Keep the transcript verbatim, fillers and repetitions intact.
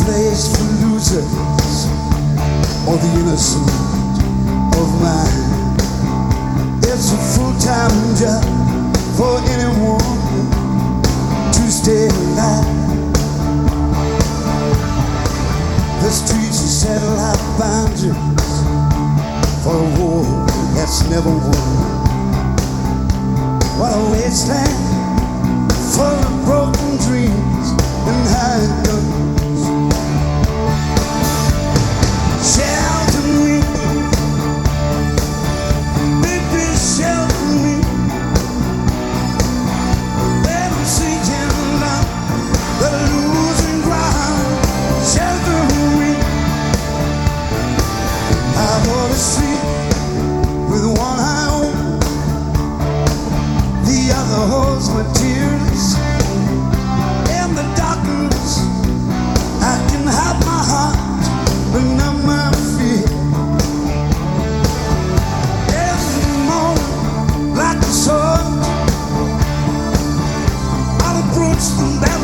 place for losers or the innocent of mine. It's a full-time job for anyone to stay alive. The streets are satellite boundaries for a war that's never won. What a wasteland full of broken dreams and high guns. Shelter me, baby, shelter me. Let me see you now, the losing ground. Shelter me. I wanna sleep with one eye open, the other holds my tears. In the darkness, I can hide my heart, but not my fear. Every moment, like a sword, I'll approach them.